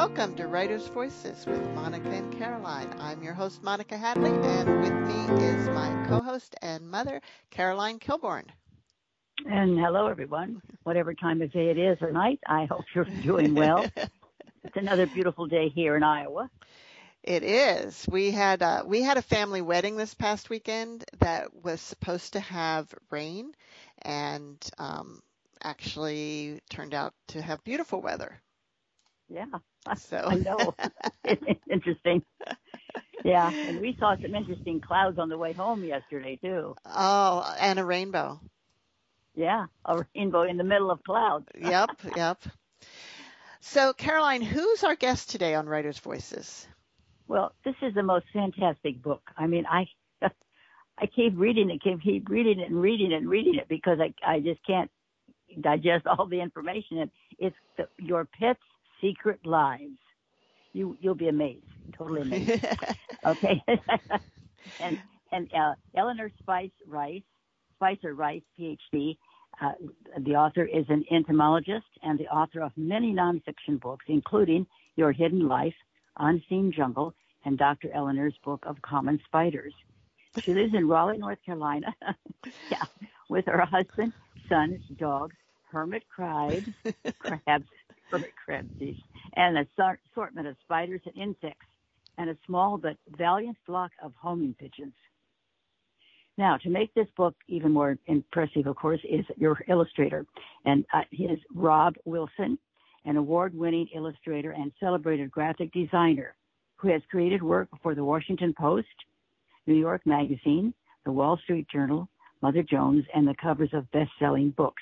welcome to Writer's Voices with Monica and Caroline. I'm your host, Monica Hadley, and with me is my co-host and mother, Caroline Kilborn. And hello, everyone. Whatever time of day it is or night, I hope you're doing well. It's another beautiful day here in Iowa. It is. We had a family wedding this past weekend that was supposed to have rain, and actually turned out to have beautiful weather. Yeah, So I know. It's interesting. Yeah, and we saw some interesting clouds on the way home yesterday, too. Oh, and a rainbow. Yeah, a rainbow in the middle of clouds. Yep. So, Caroline, who's our guest today on Writer's Voices? Well, this is the most fantastic book. I mean, I keep reading it and reading it because I just can't digest all the information. It's Your Pet's Secret Lives. You'll be amazed, totally amazed. Okay, and Eleanor Spicer Rice, PhD. The author is an entomologist and the author of many nonfiction books, including Your Hidden Life, Unseen Jungle, and Dr. Eleanor's book of Common Spiders. She lives in Raleigh, North Carolina, with her husband, sons, dogs, hermit crabs, and an assortment of spiders and insects, and a small but valiant flock of homing pigeons. Now, to make this book even more impressive, of course, is your illustrator, and he is Rob Wilson, an award-winning illustrator and celebrated graphic designer who has created work for the Washington Post, New York Magazine, the Wall Street Journal, Mother Jones, and the covers of best-selling books.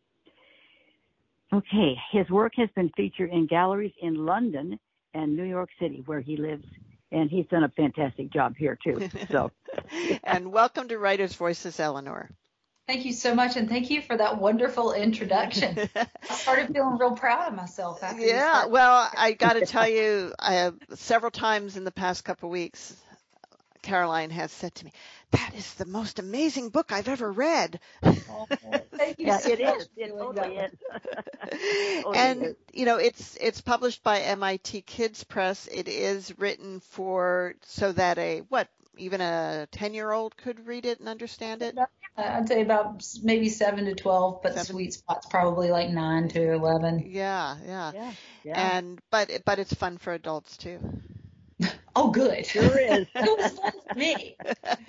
Okay, his work has been featured in galleries in London and New York City, where he lives, and he's done a fantastic job here, too. So, and welcome to Writer's Voices, Eleanor. Thank you so much, and thank you for that wonderful introduction. I started feeling real proud of myself after you started. Well, I got to tell you, several times in the past couple of weeks, Caroline has said to me, "That is the most amazing book I've ever read." Oh, thank you so it much. is. It totally is. And, it's published by MIT Kids Press. It is written so that even a 10-year-old could read it and understand it? I'd say about maybe 7 to 12, but the sweet spot's probably like 9 to 11. Yeah. And but it's fun for adults too. Oh, good. Sure is. It was fun for me.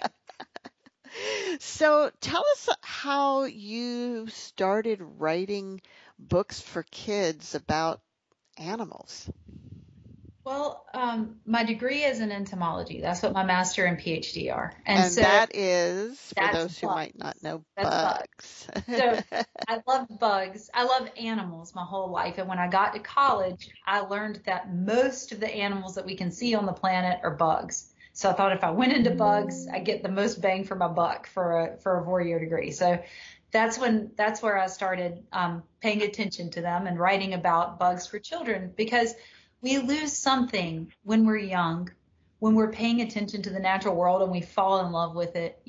So tell us how you started writing books for kids about animals. Well, my degree is in entomology. That's what my master and PhD are. And so that is, for those bugs. Who might not know, bugs. So I love bugs. I love animals my whole life. And when I got to college, I learned that most of the animals that we can see on the planet are bugs. So I thought if I went into bugs, I get the most bang for my buck for a 4-year degree. So that's where I started paying attention to them and writing about bugs for children, because we lose something when we're young, when we're paying attention to the natural world and we fall in love with it.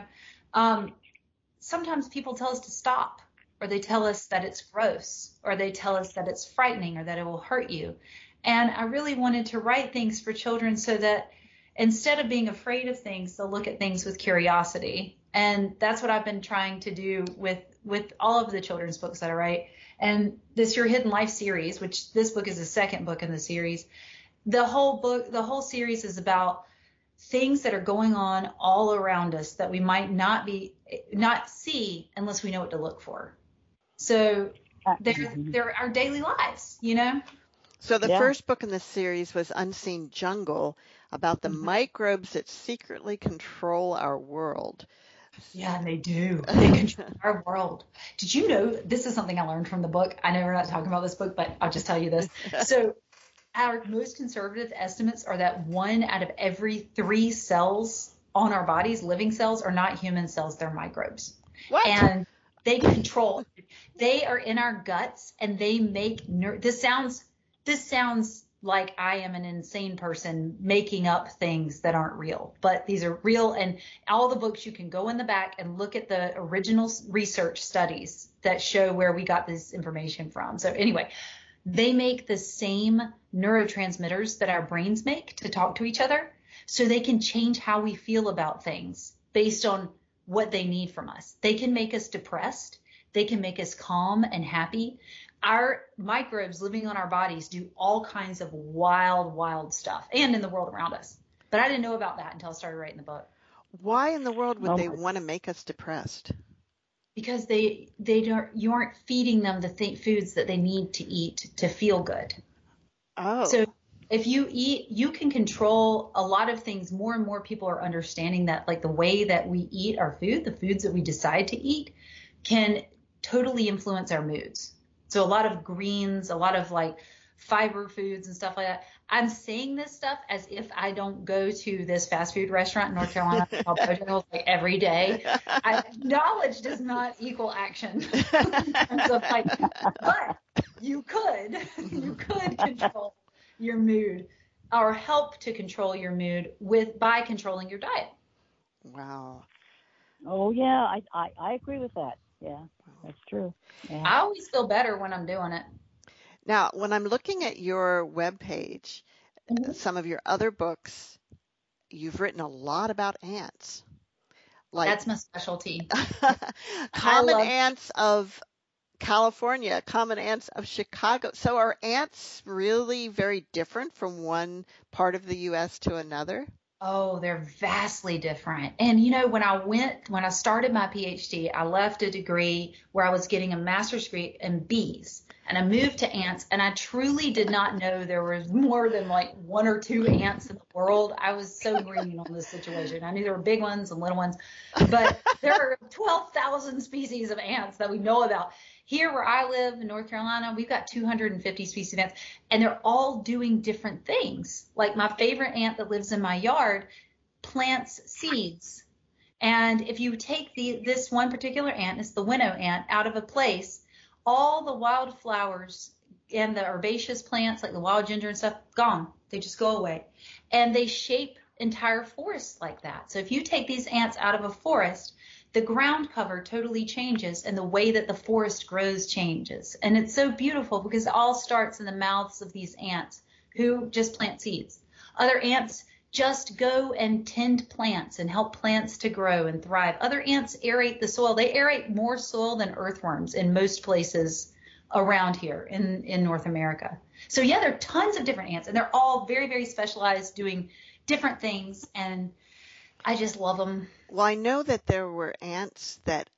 Sometimes people tell us to stop, or they tell us that it's gross, or they tell us that it's frightening, or that it will hurt you. And I really wanted to write things for children so that instead of being afraid of things, they'll look at things with curiosity. And that's what I've been trying to do with all of the children's books that I write. And this Your Hidden Life series, which this book is the second book in the series, the whole series is about things that are going on all around us that we might not see unless we know what to look for. So they're our daily lives, So the first book in the series was Unseen Jungle, about the microbes that secretly control our world. Yeah, and they do. They control our world. Did you know, this is something I learned from the book. I know we're not talking about this book, but I'll just tell you this. So our most conservative estimates are that 1 out of every 3 cells on our bodies, living cells, are not human cells. They're microbes. What? And they control. They are in our guts, and they make this sounds like I am an insane person making up things that aren't real, but these are real. And all the books, you can go in the back and look at the original research studies that show where we got this information from. So anyway, they make the same neurotransmitters that our brains make to talk to each other, so they can change how we feel about things based on what they need from us. They can make us depressed. They can make us calm and happy. Our microbes living on our bodies do all kinds of wild, wild stuff, and in the world around us. But I didn't know about that until I started writing the book. Why in the world would they want to make us depressed? Because you aren't feeding them the foods that they need to eat to feel good. Oh. So if you eat, you can control a lot of things. More and more people are understanding that, like, the way that we eat our food, the foods that we decide to eat, can totally influence our moods. So a lot of greens, a lot of like fiber foods and stuff like that. I'm saying this stuff as if I don't go to this fast food restaurant in North Carolina called Bojangles like every day. Knowledge does not equal action. In terms of, like, but you could control your mood, or help to control your mood by controlling your diet. Wow. Oh yeah, I agree with that. Yeah, that's true. Yeah. I always feel better when I'm doing it. Now, when I'm looking at your webpage, some of your other books, you've written a lot about ants. Like, that's my specialty. Common ants of California, common ants of Chicago. So are ants really very different from one part of the U.S. to another? Oh, they're vastly different. And, you know, when I started my PhD, I left a degree where I was getting a master's degree in bees, and I moved to ants, and I truly did not know there was more than like 1 or 2 ants in the world. I was so green on this situation. I knew there were big ones and little ones, but there are 12,000 species of ants that we know about. Here where I live in North Carolina, we've got 250 species of ants, and they're all doing different things. Like my favorite ant that lives in my yard plants seeds. And if you take this one particular ant, it's the winnow ant, out of a place, all the wildflowers and the herbaceous plants like the wild ginger and stuff, gone. They just go away. And they shape entire forests like that. So if you take these ants out of a forest, the ground cover totally changes, and the way that the forest grows changes. And it's so beautiful because it all starts in the mouths of these ants who just plant seeds. Other ants just go and tend plants and help plants to grow and thrive. Other ants aerate the soil. They aerate more soil than earthworms in most places around here in North America. So yeah, there are tons of different ants, and they're all very, very specialized, doing different things, and I just love them. Well, I know that there were ants that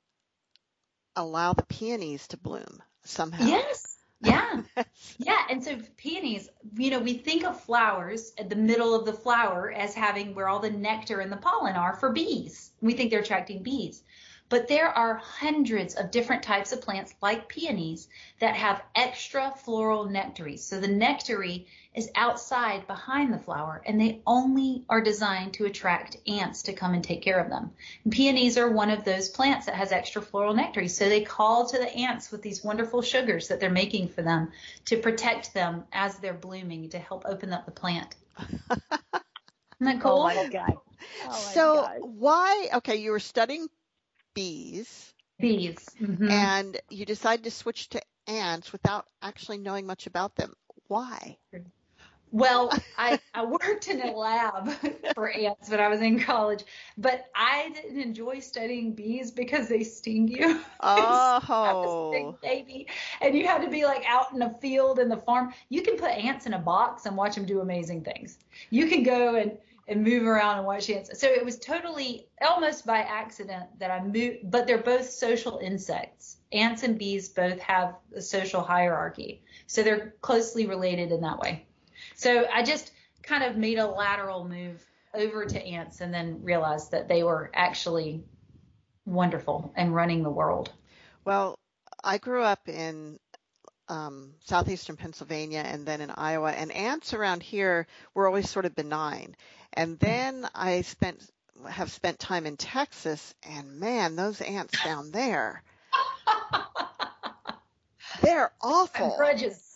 allow the peonies to bloom somehow. Yes. Yeah. Yeah. And so peonies, you know, we think of flowers at the middle of the flower as having where all the nectar and the pollen are for bees. We think they're attracting bees. But there are hundreds of different types of plants like peonies that have extra floral nectaries. So the nectary is outside behind the flower, and they only are designed to attract ants to come and take care of them. And peonies are one of those plants that has extra floral nectaries. So they call to the ants with these wonderful sugars that they're making for them to protect them as they're blooming, to help open up the plant. Isn't that cool? Oh my God. So why, okay, you were studying bees. Mm-hmm. And you decided to switch to ants without actually knowing much about them. Why? Well, I worked in a lab for ants when I was in college, but I didn't enjoy studying bees because they sting you. Oh. I was a big baby, and you had to be like out in a field in the farm. You can put ants in a box and watch them do amazing things. You can go and move around and watch ants. So it was totally almost by accident that I moved, but they're both social insects. Ants and bees both have a social hierarchy. So they're closely related in that way. So I just kind of made a lateral move over to ants and then realized that they were actually wonderful and running the world. Well, I grew up in southeastern Pennsylvania and then in Iowa, and ants around here were always sort of benign. And then I have spent time in Texas, and man, those ants down there, they're awful. Grudges.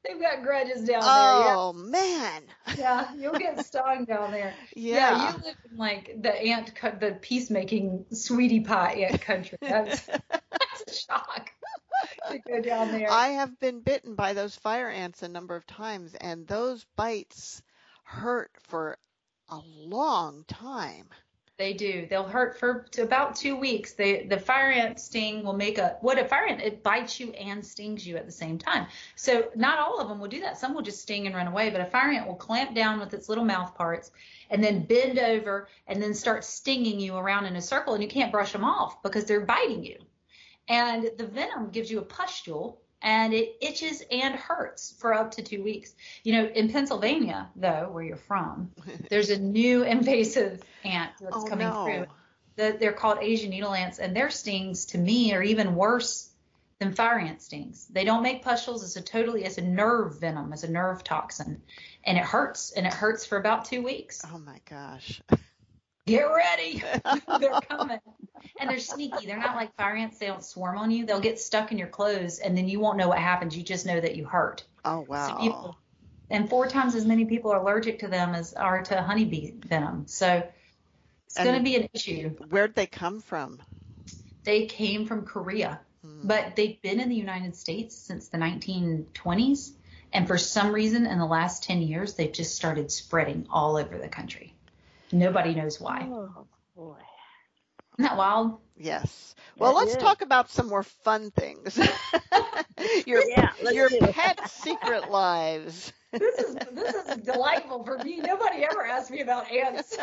They've got grudges down there. Yeah. Oh man. Yeah, you'll get stung down there. Yeah, Yeah. you live in like the peacemaking sweetie pie ant country. That's a shock to go down there. I have been bitten by those fire ants a number of times, and those bites hurt for a long time. They do. They'll hurt for about 2 weeks. The fire ant sting will make a fire ant, it bites you and stings you at the same time. So not all of them will do that. Some will just sting and run away, but a fire ant will clamp down with its little mouth parts and then bend over and then start stinging you around in a circle, and you can't brush them off because they're biting you. And the venom gives you a pustule, and it itches and hurts for up to 2 weeks. You know, in Pennsylvania, though, where you're from, there's a new invasive ant that's coming through. They're called Asian needle ants, and their stings, to me, are even worse than fire ant stings. They don't make pustules. It's a nerve venom. It's a nerve toxin, and it hurts for about 2 weeks. Oh my gosh. Get ready. They're coming. And they're sneaky. They're not like fire ants. They don't swarm on you. They'll get stuck in your clothes, and then you won't know what happens. You just know that you hurt. Oh, wow. And 4 times as many people are allergic to them as are to honeybee venom. So it's going to be an issue. Where'd they come from? They came from Korea, but they've been in the United States since the 1920s. And for some reason, in the last 10 years, they've just started spreading all over the country. Nobody knows why. Oh, boy. Isn't that wild? Yes. Well, let's talk about some more fun things. your pet secret lives. This is delightful for me. Nobody ever asked me about ants.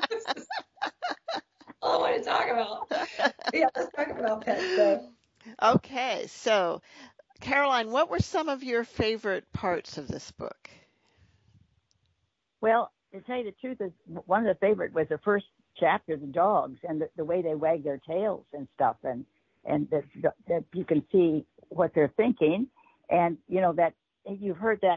All I want to talk about. Yeah, let's talk about pets. So. Okay, so Caroline, what were some of your favorite parts of this book? Well, to tell you the truth, is one of the favorite was the first chapter, the dogs, and the way they wag their tails and stuff, and that you can see what they're thinking, and you know that you've heard that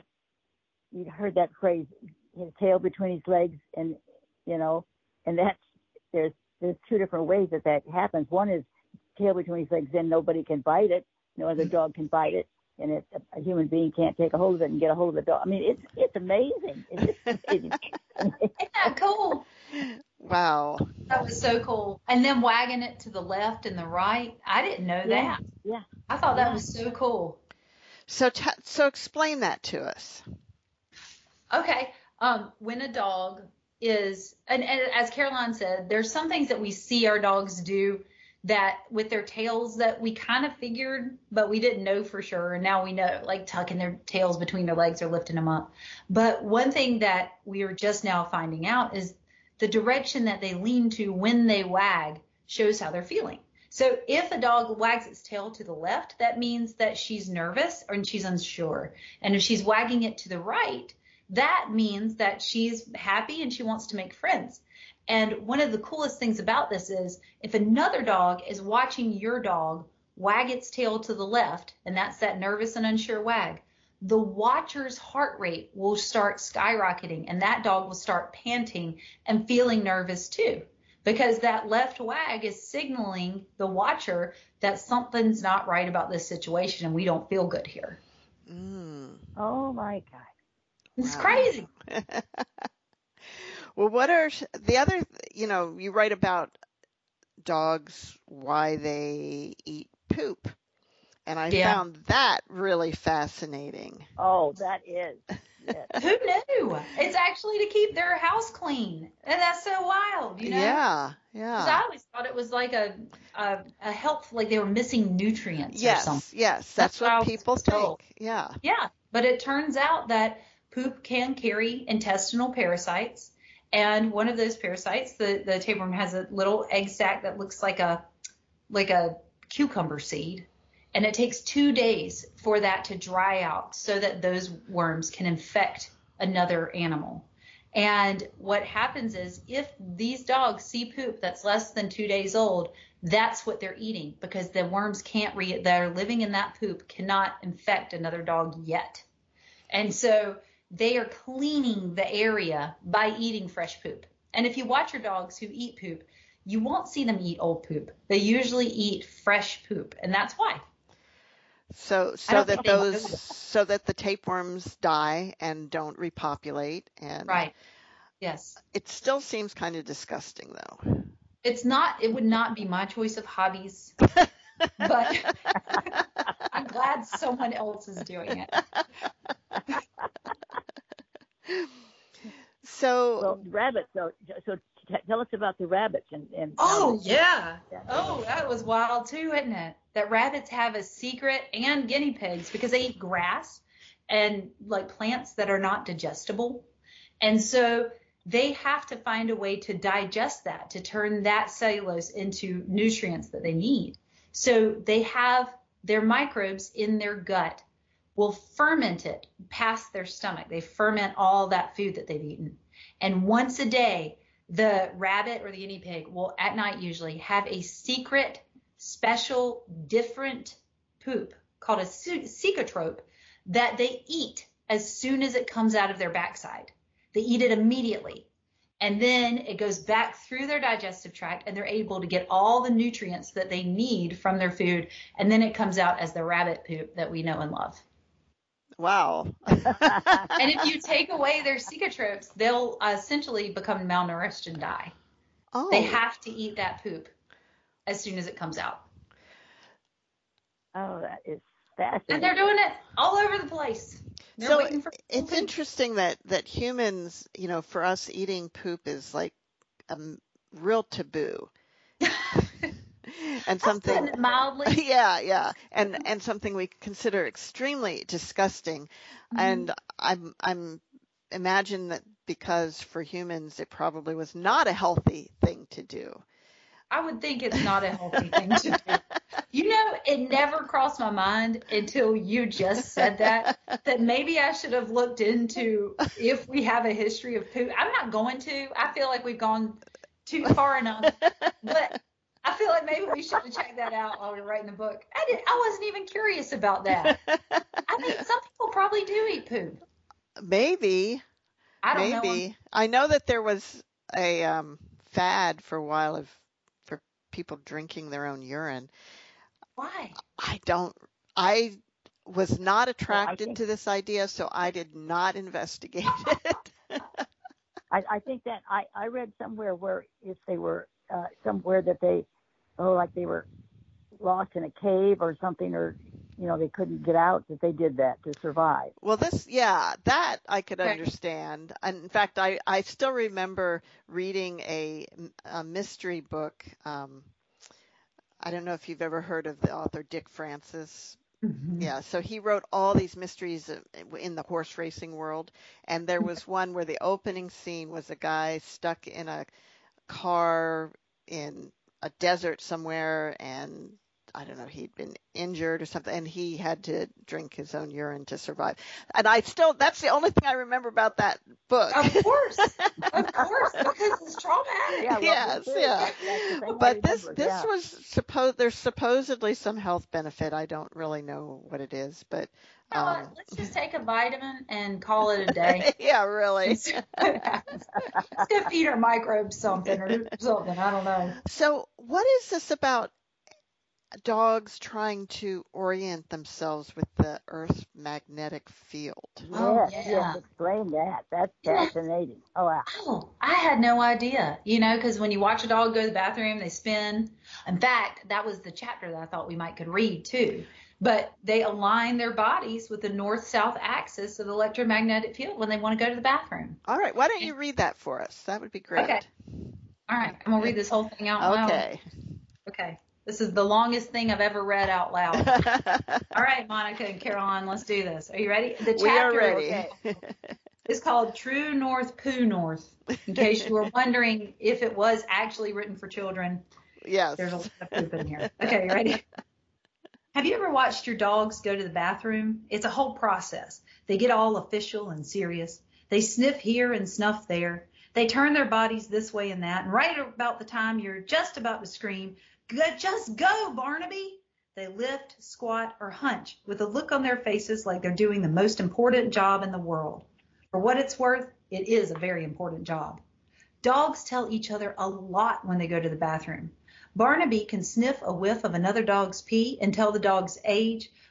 phrase, his tail between his legs, and you know, and that's there's 2 different ways that happens. One is tail between his legs, then nobody can bite it, no other dog can bite it, and a human being can't take a hold of it and get a hold of the dog. I mean, it's amazing. It's just amazing. Isn't that cool? Wow. That was so cool. And then wagging it to the left and the right. I didn't know that. Yeah. I thought that was so cool. So explain that to us. Okay. When a dog is, and as Caroline said, there's some things that we see our dogs do that with their tails that we kind of figured, but we didn't know for sure. And now we know, like tucking their tails between their legs or lifting them up. But one thing that we are just now finding out is the direction that they lean to when they wag shows how they're feeling. So if a dog wags its tail to the left, that means that she's nervous and she's unsure. And if she's wagging it to the right, that means that she's happy and she wants to make friends. And one of the coolest things about this is if another dog is watching your dog wag its tail to the left, and that's that nervous and unsure wag, the watcher's heart rate will start skyrocketing, and that dog will start panting and feeling nervous too, because that left wag is signaling the watcher that something's not right about this situation and we don't feel good here. Oh my God. It's crazy. Well, what are the other, you write about dogs, why they eat poop. And I found that really fascinating. Oh, that is. Yes. Who knew? It's actually to keep their house clean. And that's so wild, you know? Yeah. Because I always thought it was like a health, like they were missing nutrients or something. Yes, that's what people think. Yeah. Yeah, but it turns out that poop can carry intestinal parasites. And one of those parasites, the tapeworm, has a little egg sac that looks like a cucumber seed. And it takes 2 days for that to dry out so that those worms can infect another animal. And what happens is if these dogs see poop that's less than 2 days old, that's what they're eating, because the worms that are living in that poop cannot infect another dog yet. And so they are cleaning the area by eating fresh poop. And if you watch your dogs who eat poop, you won't see them eat old poop. They usually eat fresh poop, and that's why. So I don't think they know that. so that the tapeworms die and don't repopulate, and Right. Yes. it still seems kind of disgusting though. It would not be my choice of hobbies, but I'm glad someone else is doing it. So Well, rabbits. So tell us about the rabbits and Oh, yeah. Yeah. Oh, that was wild too, isn't it? That rabbits have a secret, and guinea pigs, because they eat grass and like plants that are not digestible. And so they have to find a way to digest that, to turn that cellulose into nutrients that they need. So they have their microbes in their gut will ferment it past their stomach. They ferment all that food that they've eaten. And once a day, the rabbit or the guinea pig will, at night usually, have a secret, special, different poop called a cecotrope that they eat as soon as it comes out of their backside. They eat it immediately. And then it goes back through their digestive tract, and they're able to get all the nutrients that they need from their food. And then it comes out as the rabbit poop that we know and love. wow. And if you take away their cecotropes, they'll essentially become malnourished and die. Oh. They have to eat that poop as soon as it comes out. Oh, that is fascinating. And they're doing it all over the place. They're So waiting for it's food. interesting that humans, for us eating poop is like a real taboo. And something Putting it mildly. yeah, and something we consider extremely disgusting. And I'm imagine that because for humans it probably was not a healthy thing to do. I would think it's not a healthy thing to do. It never crossed my mind until you just said that maybe I should have looked into if we have a history of poop. I'm not going to. I feel like we've gone too far enough. But I feel like maybe we should have checked that out while we were writing the book. I wasn't even curious about that. I think some people probably do eat poop. Maybe. I don't know. Maybe. I know that there was a fad for a while for people drinking their own urine. Why? I was not attracted think- to this idea, so I did not investigate it. I think that I read somewhere where if they were somewhere that they were lost in a cave or something, or they couldn't get out, that they did that to survive. Well, that I could Okay. understand. And in fact, I still remember reading a mystery book. I don't know if you've ever heard of the author Dick Francis. Mm-hmm. Yeah, so he wrote all these mysteries in the horse racing world, and there was one where the opening scene was a guy stuck in a car in a desert somewhere, and I don't know, he'd been injured or something, and he had to drink his own urine to survive. And that's the only thing I remember about that book. Of course, because it's traumatic. Yeah, well, Yes, me too. yeah. That's the thing I But this remember, yeah. was there's supposedly some health benefit. I don't really know what it is, but Let's just take a vitamin and call it a day. yeah, really. Let's go feed our microbes something or something. I don't know. So what is this about dogs trying to orient themselves with the Earth's magnetic field? Oh, Yes, yeah. yes, explain that. That's fascinating. Oh, wow. Oh, I had no idea, because when you watch a dog go to the bathroom, they spin. In fact, that was the chapter that I thought we could read too. But they align their bodies with the north-south axis of the electromagnetic field when they want to go to the bathroom. All right, why don't you read that for us? That would be great. Okay. All right, I'm going to read this whole thing out loud. Okay. Okay. This is the longest thing I've ever read out loud. All right, Monica and Caroline, let's do this. Are you ready? The chapter We are ready. is called True North Poo North. In case you were wondering if it was actually written for children, Yes. there's a lot of poop in here. Okay, you ready? Have you ever watched your dogs go to the bathroom? It's a whole process. They get all official and serious. They sniff here and snuff there. They turn their bodies this way and that. And right about the time you're just about to scream, "Just go, Barnaby!" they lift, squat, or hunch with a look on their faces like they're doing the most important job in the world. For what it's worth, it is a very important job. Dogs tell each other a lot when they go to the bathroom. Barnaby can sniff a whiff of another dog's pee and tell the dog's age,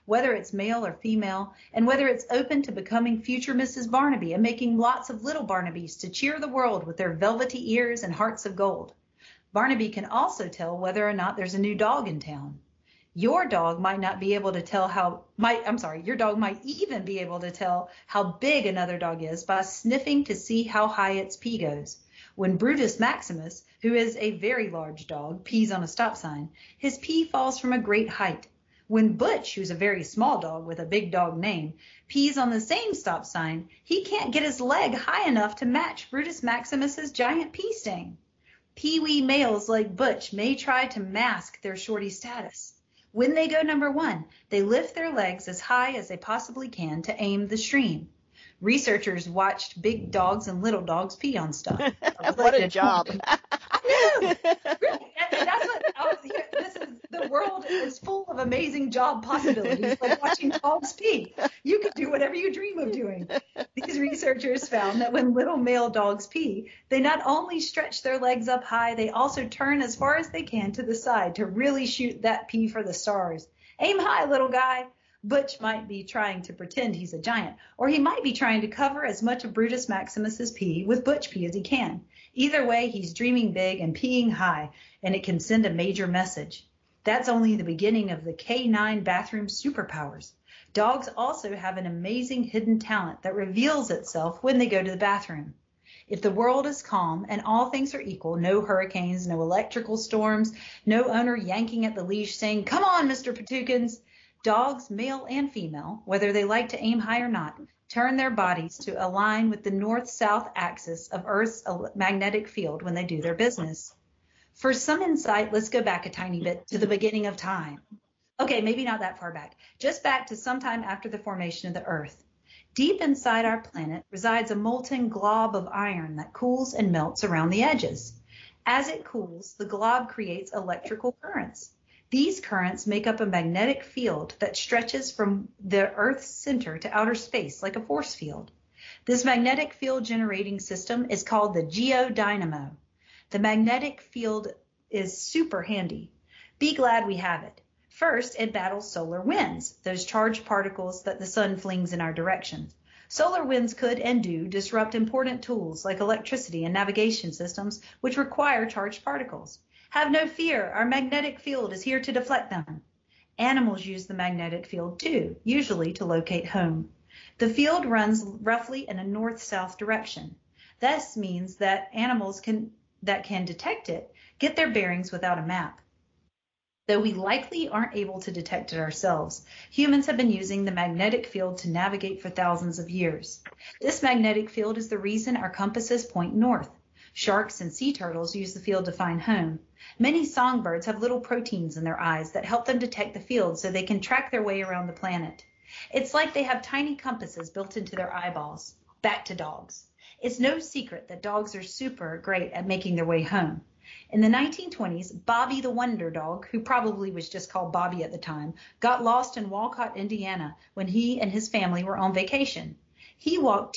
whether it's male or female, and whether it's open to becoming future Mrs. Barnaby and making lots of little Barnabys to cheer the world with their velvety ears and hearts of gold. Barnaby can also tell whether or not there's a new dog in town. Your dog might not be able to tell your dog might even be able to tell how big another dog is by sniffing to see how high its pee goes. When Brutus Maximus, who is a very large dog, pees on a stop sign, his pee falls from a great height. When Butch, who's a very small dog with a big dog name, pees on the same stop sign, he can't get his leg high enough to match Brutus Maximus's giant pee stain. Pee-wee males like Butch may try to mask their shorty status. When they go number one, they lift their legs as high as they possibly can to aim the stream. Researchers watched big dogs and little dogs pee on stuff. What a job. I know. Really. And that's what this is. The world is full of amazing job possibilities, like watching dogs pee. You could do whatever you dream of doing. These researchers found that when little male dogs pee, they not only stretch their legs up high, they also turn as far as they can to the side to really shoot that pee for the stars. Aim high, little guy. Butch might be trying to pretend he's a giant, or he might be trying to cover as much of Brutus Maximus's pee with Butch pee as he can. Either way, he's dreaming big and peeing high, and it can send a major message. That's only the beginning of the K9 bathroom superpowers. Dogs also have an amazing hidden talent that reveals itself when they go to the bathroom. If the world is calm and all things are equal, no hurricanes, no electrical storms, no owner yanking at the leash saying, "Come on, Mr. Patukins," dogs, male and female, whether they like to aim high or not, turn their bodies to align with the north-south axis of Earth's magnetic field when they do their business. For some insight, let's go back a tiny bit to the beginning of time. Okay, maybe not that far back, just back to sometime after the formation of the Earth. Deep inside our planet resides a molten glob of iron that cools and melts around the edges. As it cools, the glob creates electrical currents. These currents make up a magnetic field that stretches from the Earth's center to outer space like a force field. This magnetic field generating system is called the geodynamo. The magnetic field is super handy. Be glad we have it. First, it battles solar winds, those charged particles that the sun flings in our direction. Solar winds could and do disrupt important tools like electricity and navigation systems, which require charged particles. Have no fear, our magnetic field is here to deflect them. Animals use the magnetic field too, usually to locate home. The field runs roughly in a north-south direction. This means that animals that can detect it get their bearings without a map. Though we likely aren't able to detect it ourselves, humans have been using the magnetic field to navigate for thousands of years. This magnetic field is the reason our compasses point north. Sharks and sea turtles use the field to find home. Many songbirds have little proteins in their eyes that help them detect the field so they can track their way around the planet. It's like they have tiny compasses built into their eyeballs. Back to dogs. It's no secret that dogs are super great at making their way home. In the 1920s, Bobby the Wonder Dog, who probably was just called Bobby at the time, got lost in Walcott, Indiana, when he and his family were on vacation. He walked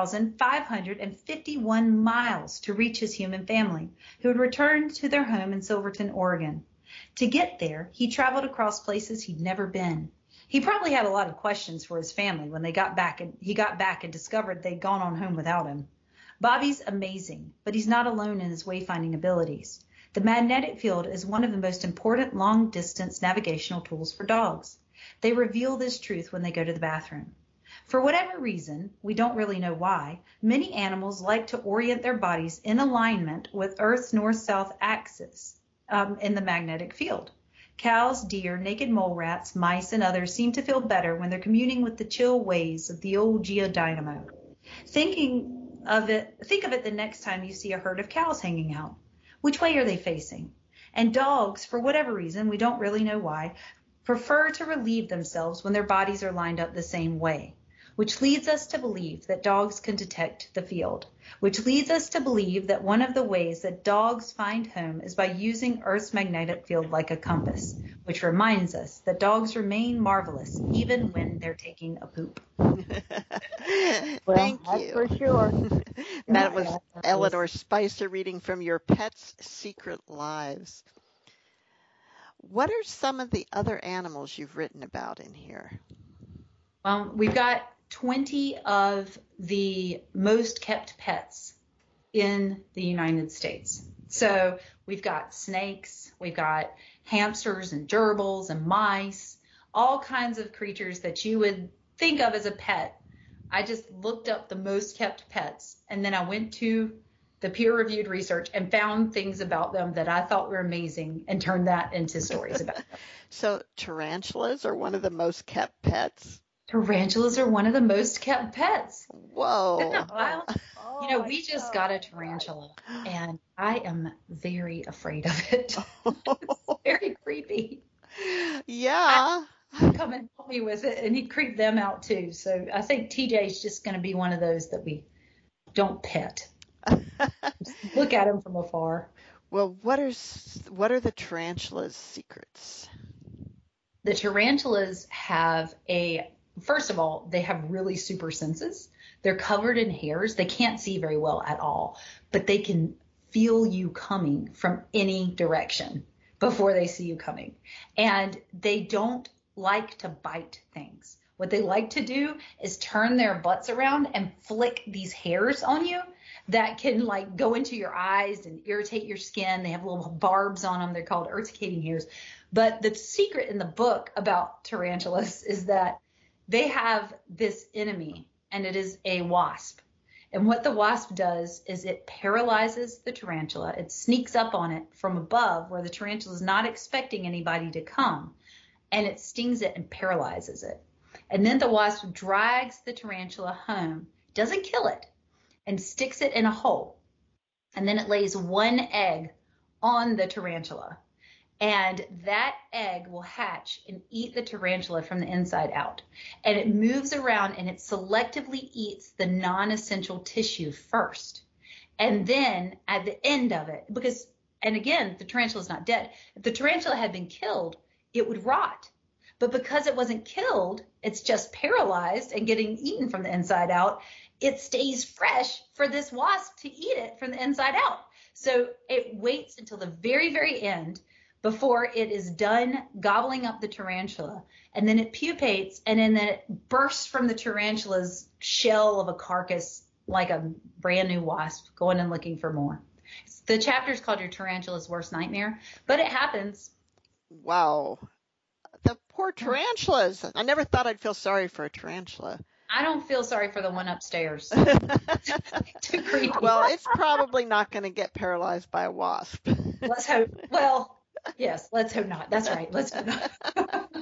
2,551 miles to reach his human family, who had returned to their home in Silverton, Oregon. To get there, he traveled across places he'd never been. He probably had a lot of questions for his family when he got back and discovered they'd gone on home without him. Bobby's amazing, but he's not alone in his wayfinding abilities. The magnetic field is one of the most important long-distance navigational tools for dogs. They reveal this truth when they go to the bathroom. For whatever reason, we don't really know why, many animals like to orient their bodies in alignment with Earth's north-south axis in the magnetic field. Cows, deer, naked mole rats, mice, and others seem to feel better when they're communing with the chill ways of the old geodynamo. Think of it the next time you see a herd of cows hanging out. Which way are they facing? And dogs, for whatever reason, we don't really know why, prefer to relieve themselves when their bodies are lined up the same way, which leads us to believe that dogs can detect the field, which leads us to believe that one of the ways that dogs find home is by using Earth's magnetic field like a compass, which reminds us that dogs remain marvelous even when they're taking a poop. Thank that's you. for sure. That was Eleanor Spicer reading from Your Pet's Secret Lives. What are some of the other animals you've written about in here? We've got 20 of the most kept pets in the United States. So we've got snakes, we've got hamsters and gerbils and mice, all kinds of creatures that you would think of as a pet. I just looked up the most kept pets, and then I went to the peer-reviewed research and found things about them that I thought were amazing and turned that into stories about them. So tarantulas are one of the most kept pets? Tarantulas are one of the most kept pets. Whoa. We just got a tarantula, and I am very afraid of it. It's very creepy. Yeah. Come and help me with it, and he creeped them out too. So I think TJ's just going to be one of those that we don't pet. Just look at him from afar. Well, what are the tarantula's secrets? The tarantulas have first of all, they have really super senses. They're covered in hairs. They can't see very well at all, but they can feel you coming from any direction before they see you coming. And they don't like to bite things. What they like to do is turn their butts around and flick these hairs on you that can like go into your eyes and irritate your skin. They have little barbs on them. They're called urticating hairs. But the secret in the book about tarantulas is that they have this enemy, and it is a wasp. And what the wasp does is it paralyzes the tarantula. It sneaks up on it from above where the tarantula is not expecting anybody to come, and it stings it and paralyzes it. And then the wasp drags the tarantula home, doesn't kill it, and sticks it in a hole. And then it lays one egg on the tarantula. And that egg will hatch and eat the tarantula from the inside out. And it moves around and it selectively eats the non-essential tissue first. And then at the end of it, and again, the tarantula is not dead. If the tarantula had been killed, it would rot. But because it wasn't killed, it's just paralyzed and getting eaten from the inside out, it stays fresh for this wasp to eat it from the inside out. So it waits until the very, very end before it is done gobbling up the tarantula. And then it pupates, and then it bursts from the tarantula's shell of a carcass like a brand new wasp, going and looking for more. The chapter is called Your Tarantula's Worst Nightmare, but it happens. Wow. The poor tarantulas. I never thought I'd feel sorry for a tarantula. I don't feel sorry for the one upstairs. Too creepy. Well, it's probably not going to get paralyzed by a wasp. Let's hope. Well, yes, let's hope not. That's right. Let's hope not.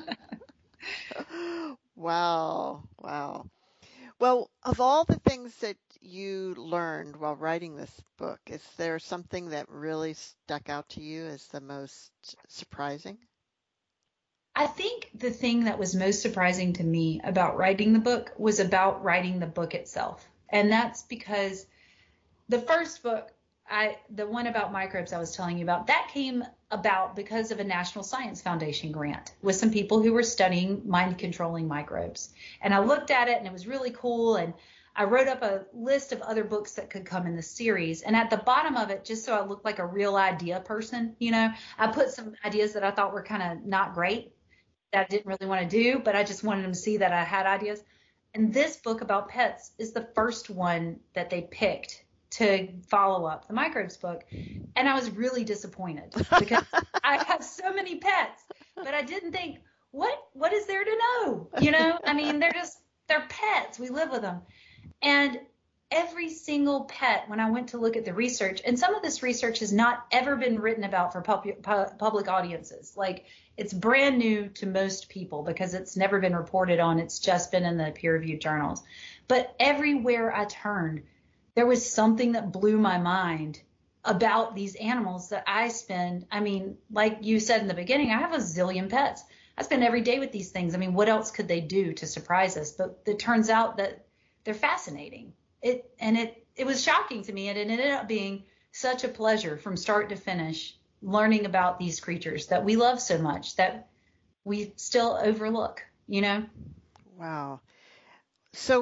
Wow. Well, of all the things that you learned while writing this book, is there something that really stuck out to you as the most surprising? I think the thing that was most surprising to me about writing the book was about writing the book itself. And that's because the first book, the one about microbes I was telling you about, that came about because of a National Science Foundation grant with some people who were studying mind-controlling microbes. And I looked at it, and it was really cool, and I wrote up a list of other books that could come in the series. And at the bottom of it, just so I looked like a real idea person, I put some ideas that I thought were kind of not great, that I didn't really want to do, but I just wanted them to see that I had ideas. And this book about pets is the first one that they picked to follow up the microbes book. And I was really disappointed because I have so many pets, but I didn't think, what is there to know? I mean, they're pets. We live with them. And every single pet, when I went to look at the research, and some of this research has not ever been written about for public audiences. Like, it's brand new to most people because it's never been reported on. It's just been in the peer-reviewed journals. But everywhere I turned, there was something that blew my mind about these animals that I spend. I mean, like you said in the beginning, I have a zillion pets. I spend every day with these things. I mean, what else could they do to surprise us? But it turns out that they're fascinating. It was shocking to me, and it ended up being such a pleasure from start to finish, learning about these creatures that we love so much that we still overlook, Wow. So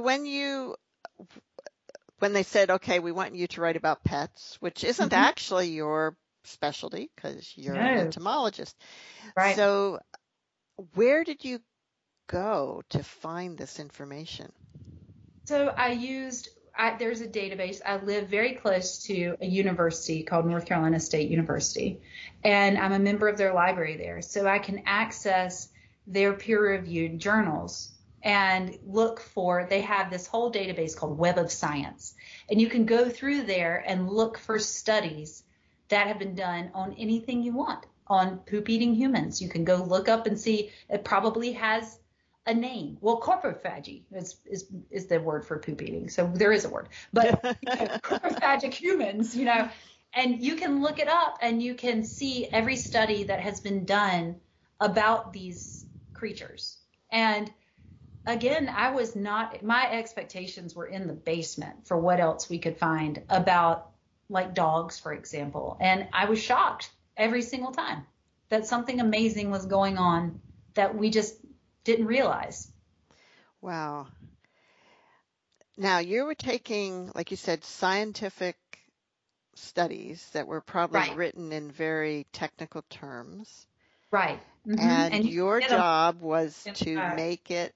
when they said, okay, we want you to write about pets, which isn't actually your specialty because you're an No. entomologist. Right. So where did you go to find this information? So there's a database. I live very close to a university called North Carolina State University, and I'm a member of their library there. So I can access their peer-reviewed journals and they have this whole database called Web of Science. And you can go through there and look for studies that have been done on anything you want, on poop-eating humans. You can go look up and see, it probably has a name. Well, coprophagy is the word for poop eating. So there is a word, but coprophagic humans, and you can look it up and you can see every study that has been done about these creatures. And again, my expectations were in the basement for what else we could find about, like, dogs, for example. And I was shocked every single time that something amazing was going on that we just didn't realize. Wow. Now, you were taking, like you said, scientific studies that were probably Right. written in very technical terms. Right. Mm-hmm. And your job was to make it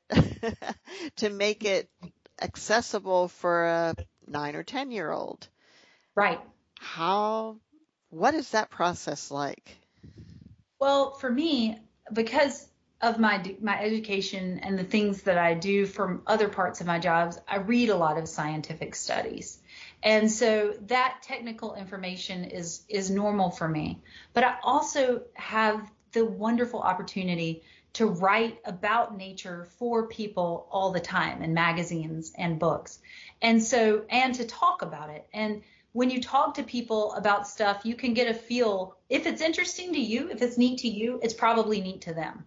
accessible for a 9 or 10-year-old. Right. What is that process like? Well, for me, because of my education and the things that I do from other parts of my jobs, I read a lot of scientific studies. And so that technical information is normal for me. But I also have the wonderful opportunity to write about nature for people all the time in magazines and books. And to talk about it. And when you talk to people about stuff, you can get a feel. If it's interesting to you, if it's neat to you, it's probably neat to them.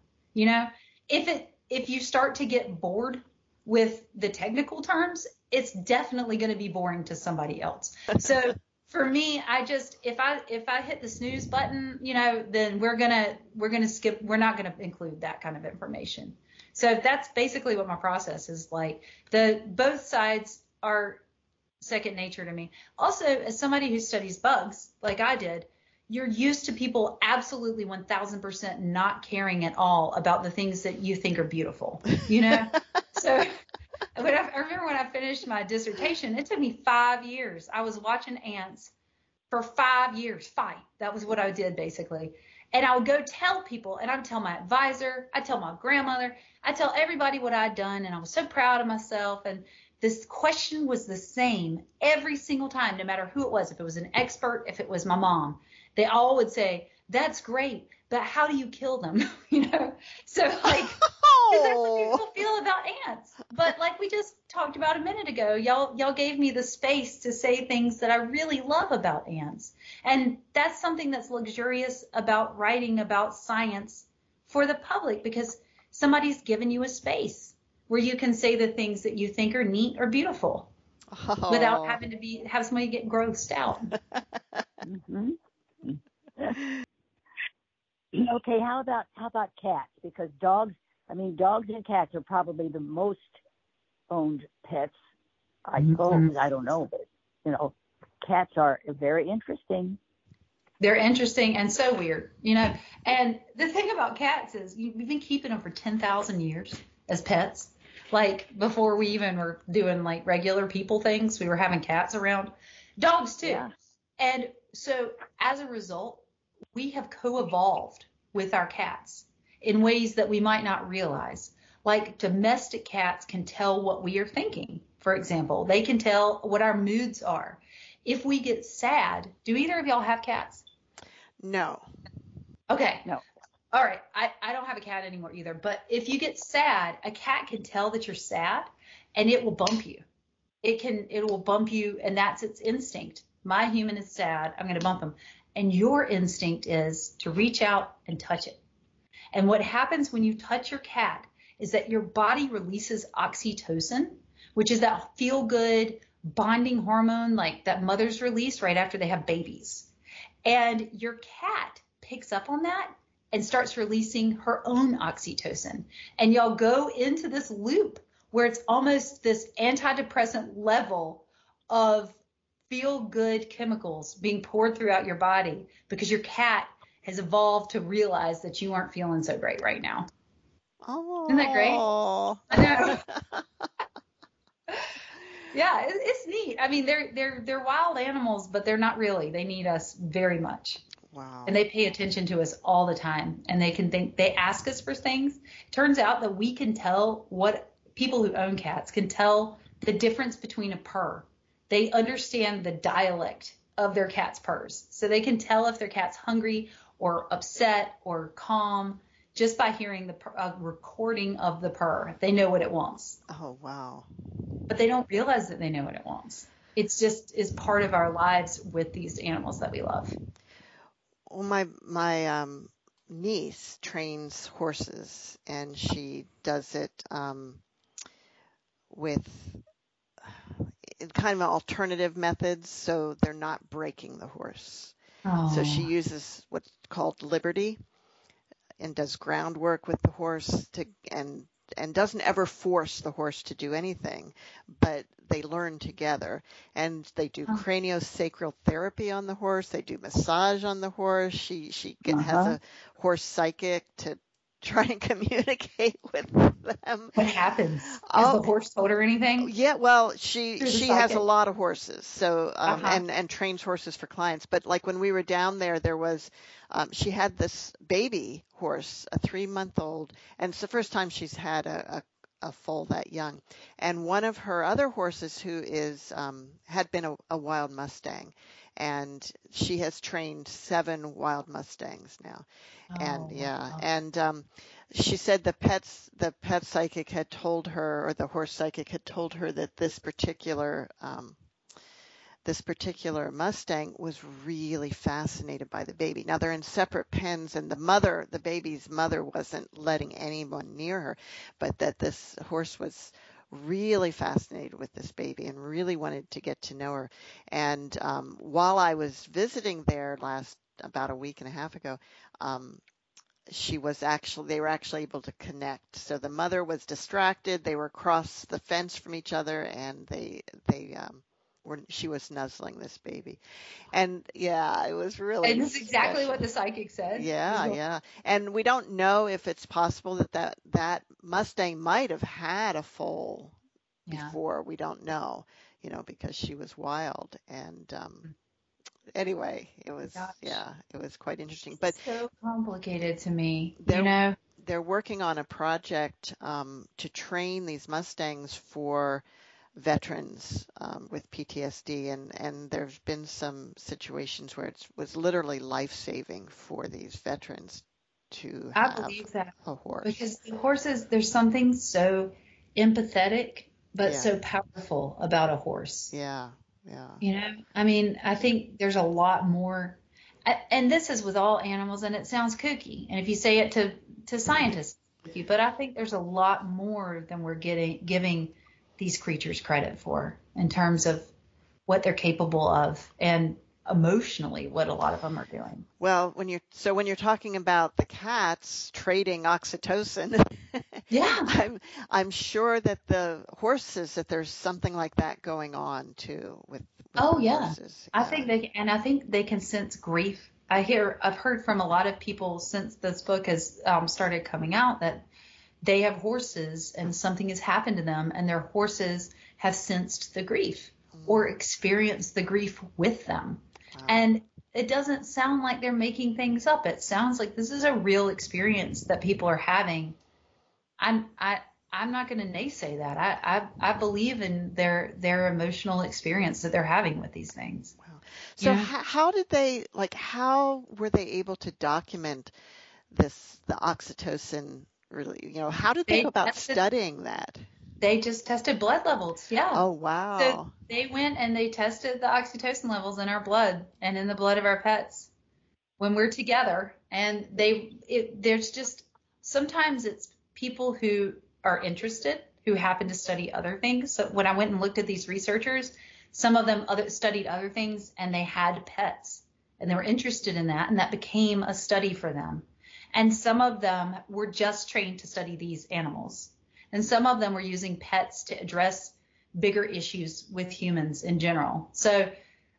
If you start to get bored with the technical terms, it's definitely going to be boring to somebody else. So for me, if I hit the snooze button, then we're gonna skip. We're not gonna include that kind of information. So that's basically what my process is like. Both sides are second nature to me. Also, as somebody who studies bugs, like I did, you're used to people absolutely 1000% not caring at all about the things that you think are beautiful, So I remember when I finished my dissertation, it took me 5 years. I was watching ants for 5 years fight. That was what I did, basically. And I would go tell people, and I would tell my advisor, I tell my grandmother, I tell everybody what I'd done, and I was so proud of myself. And this question was the same every single time, no matter who it was. If it was an expert, if it was my mom, they all would say, "That's great, but how do you kill them?" So like, that's what people feel about ants. But like we just talked about a minute ago, y'all gave me the space to say things that I really love about ants. And that's something that's luxurious about writing about science for the public, because somebody's given you a space where you can say the things that you think are neat or beautiful without having to have somebody get grossed out. Mm-hmm. Okay, how about cats? Because dogs and cats are probably the most owned pets, I suppose. I don't know, but cats are very interesting. They're interesting and so weird, And the thing about cats is we've been keeping them for 10,000 years as pets. Like before we even were doing like regular people things, we were having cats around. Dogs too. Yeah. And so as a result, we have co-evolved with our cats in ways that we might not realize. Like domestic cats can tell what we are thinking. For example, they can tell what our moods are. If we get sad, do either of y'all have cats? No. Okay. No. All right. I don't have a cat anymore either. But if you get sad, a cat can tell that you're sad and it will bump you. It will bump you, and that's its instinct. My human is sad. I'm going to bump him. And your instinct is to reach out and touch it. And what happens when you touch your cat is that your body releases oxytocin, which is that feel-good bonding hormone like that mothers release right after they have babies. And your cat picks up on that and starts releasing her own oxytocin. And y'all go into this loop where it's almost this antidepressant level of feel good chemicals being poured throughout your body because your cat has evolved to realize that you aren't feeling so great right now. Isn't that great? Oh. I know. Yeah, it's neat. I mean, they're wild animals, but they're not really. They need us very much. Wow. And they pay attention to us all the time. And they ask us for things. It turns out that we can tell what people who own cats can tell the difference between a purr. They understand the dialect of their cat's purrs. So they can tell if their cat's hungry or upset or calm just by hearing the recording of the purr. They know what it wants. Oh, wow. But they don't realize that they know what it wants. It's just is part of our lives with these animals that we love. Well, my niece trains horses, and she does it with kind of alternative methods, so they're not breaking the horse. Oh. So she uses what's called Liberty and does groundwork with the horse and doesn't ever force the horse to do anything, but they learn together. And they do craniosacral therapy on the horse. They do massage on the horse. She has a horse psychic to try and communicate with them. What happens? Has the horse told her anything? Yeah, well, she has a lot of horses, so and trains horses for clients. But like when we were down there was she had this baby horse, a 3-month-old, and it's the first time she's had a foal that young. And one of her other horses, who is had been a wild Mustang, and she has trained 7 wild Mustangs now. And she said the pet psychic had told her, or the horse psychic had told her, that this particular Mustang was really fascinated by the baby. Now they're in separate pens, and the baby's mother wasn't letting anyone near her, but that this horse was really fascinated with this baby and really wanted to get to know her. And while I was visiting there about a week and a half ago, they were actually able to connect. So the mother was distracted. They were across the fence from each other, and she was nuzzling this baby. And yeah, it was really And this is exactly what the psychic said. Yeah. And we don't know if it's possible that Mustang might have had a foal before. We don't know, because she was wild. And anyway, it was quite interesting. But so complicated to me. They're working on a project to train these Mustangs for veterans with PTSD, and there's been some situations where it was literally life-saving for these veterans to have a horse. Because the horses, there's something so empathetic but so powerful about a horse. Yeah. I mean, I think there's a lot more, and this is with all animals, and it sounds kooky, and if you say it to scientists, but I think there's a lot more than we're giving these creatures credit for in terms of what they're capable of and emotionally what a lot of them are doing. Well, when you're talking about the cats trading oxytocin, I'm sure that the horses, that there's something like that going on too with horses. I think they can sense grief. I've heard from a lot of people since this book has started coming out that they have horses and something has happened to them, and their horses have sensed the grief or experienced the grief with them. Wow. And it doesn't sound like they're making things up. It sounds like this is a real experience that people are having. I'm not going to naysay that. I believe in their emotional experience that they're having with these things. Wow. So how were they able to document the oxytocin? Really, how did they go about studying that? They just tested blood levels. Yeah. Oh, wow. So they went and they tested the oxytocin levels in our blood and in the blood of our pets when we're together. And there's just, sometimes it's people who are interested, who happen to study other things. So when I went and looked at these researchers, some of them studied other things, and they had pets and they were interested in that. And that became a study for them. And some of them were just trained to study these animals. And some of them were using pets to address bigger issues with humans in general. So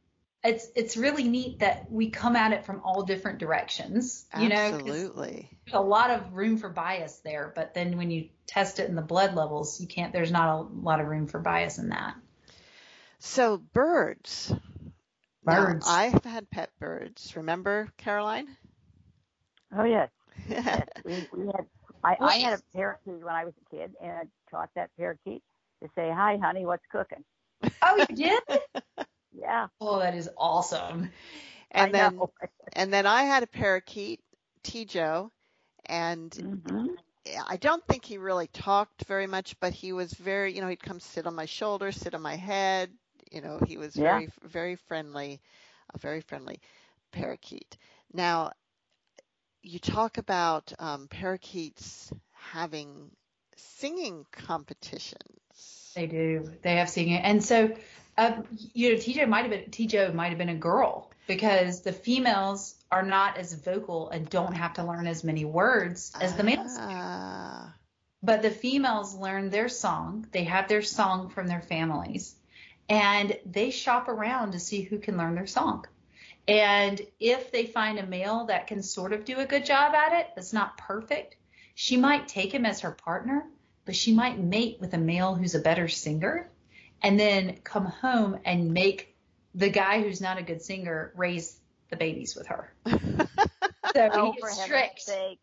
it's really neat that we come at it from all different directions, 'cause Absolutely. there's a lot of room for bias there, but then when you test it in the blood levels, there's not a lot of room for bias in that. So birds. Now, Birds. I've had pet birds. Remember, Caroline? Oh yes, yes. We had. I had a parakeet when I was a kid, and I taught that parakeet to say, "Hi, honey, what's cooking?" Oh, you did? Yeah. Oh, that is awesome. And I then know. and then I had a parakeet, Tijo, and Mm-hmm. I don't think he really talked very much, but he was very, he'd come sit on my shoulder, sit on my head. He was Yeah. very, very friendly, a very friendly parakeet. Now, you talk about parakeets having singing competitions. They do. They have singing, and so Tijo might have been a girl because the females are not as vocal and don't have to learn as many words as the males do. Ah, But the females learn their song. They have their song from their families, and they shop around to see who can learn their song. And if they find a male that can sort of do a good job at it, that's not perfect, she might take him as her partner, but she might mate with a male who's a better singer and then come home and make the guy who's not a good singer raise the babies with her. So Oh, he for is heaven's strict. sake.